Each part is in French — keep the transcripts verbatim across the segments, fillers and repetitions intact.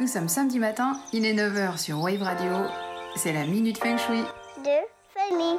Nous sommes samedi matin, il est neuf heures sur Wave Radio. C'est la Minute Feng Shui. De Fanny.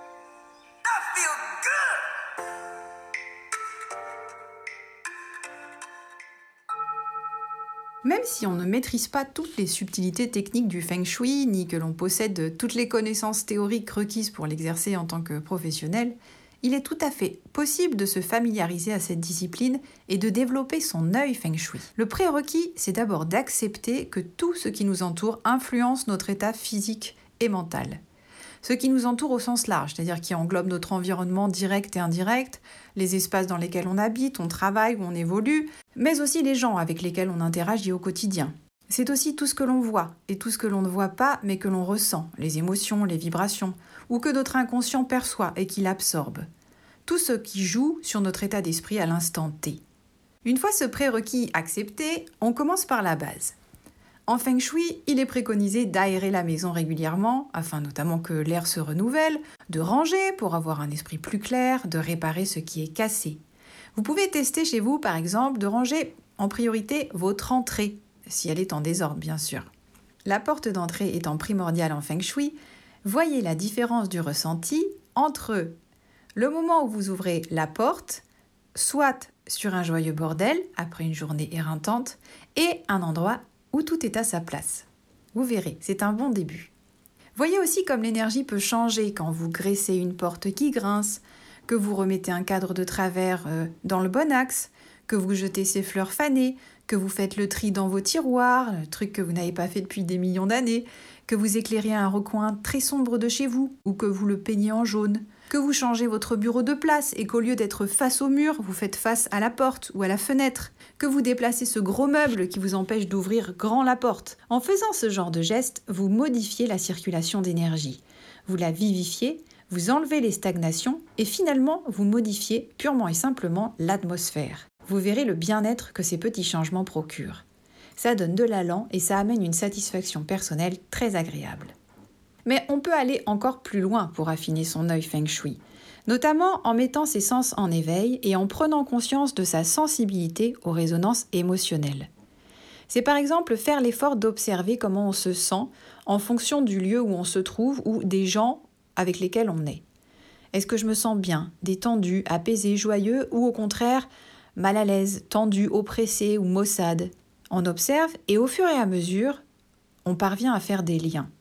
Même si on ne maîtrise pas toutes les subtilités techniques du Feng Shui, ni que l'on possède toutes les connaissances théoriques requises pour l'exercer en tant que professionnel, il est tout à fait possible de se familiariser à cette discipline et de développer son œil Feng Shui. Le prérequis, c'est d'abord d'accepter que tout ce qui nous entoure influence notre état physique et mental. Ce qui nous entoure au sens large, c'est-à-dire qui englobe notre environnement direct et indirect, les espaces dans lesquels on habite, on travaille, où on évolue, mais aussi les gens avec lesquels on interagit au quotidien. C'est aussi tout ce que l'on voit et tout ce que l'on ne voit pas mais que l'on ressent, les émotions, les vibrations, ou que notre inconscient perçoit et qu'il absorbe. Tout ce qui joue sur notre état d'esprit à l'instant T. Une fois ce prérequis accepté, on commence par la base. En Feng Shui, il est préconisé d'aérer la maison régulièrement, afin notamment que l'air se renouvelle, de ranger pour avoir un esprit plus clair, de réparer ce qui est cassé. Vous pouvez tester chez vous, par exemple, de ranger en priorité votre entrée, si elle est en désordre, bien sûr. La porte d'entrée étant primordiale en Feng Shui, voyez la différence du ressenti entre le moment où vous ouvrez la porte, soit sur un joyeux bordel, après une journée éreintante, et un endroit où tout est à sa place. Vous verrez, c'est un bon début. Voyez aussi comme l'énergie peut changer quand vous graissez une porte qui grince, que vous remettez un cadre de travers euh, dans le bon axe, que vous jetez ces fleurs fanées, que vous faites le tri dans vos tiroirs, le truc que vous n'avez pas fait depuis des millions d'années, que vous éclairez un recoin très sombre de chez vous, ou que vous le peignez en jaune, que vous changez votre bureau de place et qu'au lieu d'être face au mur, vous faites face à la porte ou à la fenêtre, que vous déplacez ce gros meuble qui vous empêche d'ouvrir grand la porte. En faisant ce genre de geste, vous modifiez la circulation d'énergie, vous la vivifiez, vous enlevez les stagnations et finalement vous modifiez purement et simplement l'atmosphère. Vous verrez le bien-être que ces petits changements procurent. Ça donne de l'allant et ça amène une satisfaction personnelle très agréable. Mais on peut aller encore plus loin pour affiner son œil Feng Shui, notamment en mettant ses sens en éveil et en prenant conscience de sa sensibilité aux résonances émotionnelles. C'est par exemple faire l'effort d'observer comment on se sent en fonction du lieu où on se trouve ou des gens avec lesquels on est. Est-ce que je me sens bien, détendu, apaisé, joyeux ou au contraire mal à l'aise, tendu, oppressé ou maussade? On observe et au fur et à mesure, on parvient à faire des liens.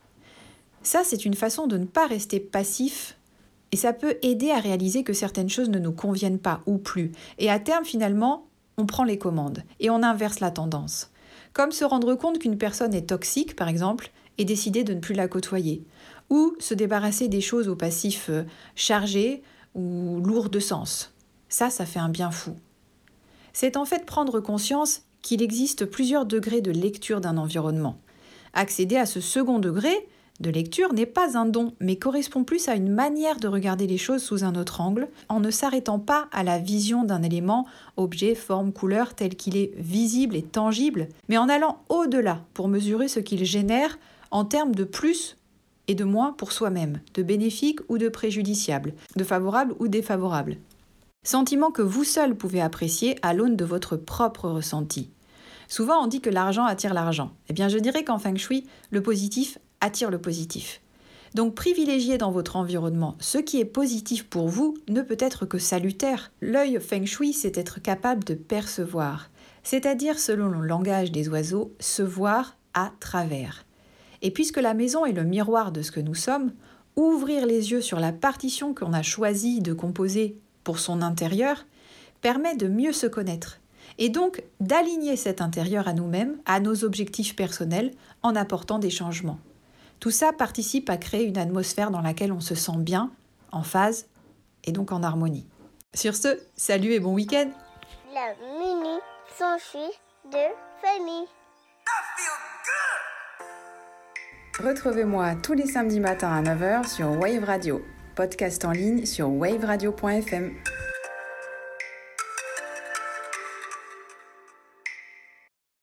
Ça, c'est une façon de ne pas rester passif et ça peut aider à réaliser que certaines choses ne nous conviennent pas ou plus. Et à terme, finalement, on prend les commandes et on inverse la tendance. Comme se rendre compte qu'une personne est toxique, par exemple, et décider de ne plus la côtoyer. Ou se débarrasser des choses au passif chargé ou lourd de sens. Ça, ça fait un bien fou. C'est en fait prendre conscience qu'il existe plusieurs degrés de lecture d'un environnement. Accéder à ce second degré de lecture n'est pas un don, mais correspond plus à une manière de regarder les choses sous un autre angle, en ne s'arrêtant pas à la vision d'un élément, objet, forme, couleur, tel qu'il est visible et tangible, mais en allant au-delà pour mesurer ce qu'il génère en termes de plus et de moins pour soi-même, de bénéfique ou de préjudiciable, de favorable ou défavorable. Sentiment que vous seul pouvez apprécier à l'aune de votre propre ressenti. Souvent on dit que l'argent attire l'argent. Eh bien je dirais qu'en Feng Shui, le positif attire le positif. Donc privilégier dans votre environnement ce qui est positif pour vous ne peut être que salutaire. L'œil Feng Shui, c'est être capable de percevoir, c'est-à-dire selon le langage des oiseaux, se voir à travers. Et puisque la maison est le miroir de ce que nous sommes, ouvrir les yeux sur la partition qu'on a choisi de composer pour son intérieur permet de mieux se connaître et donc d'aligner cet intérieur à nous-mêmes, à nos objectifs personnels, en apportant des changements. Tout ça participe à créer une atmosphère dans laquelle on se sent bien, en phase et donc en harmonie. Sur ce, salut et bon week-end! La Minute Feng Shui de Fanny. Retrouvez-moi tous les samedis matins à neuf heures sur Wave Radio, podcast en ligne sur wave radio point f m.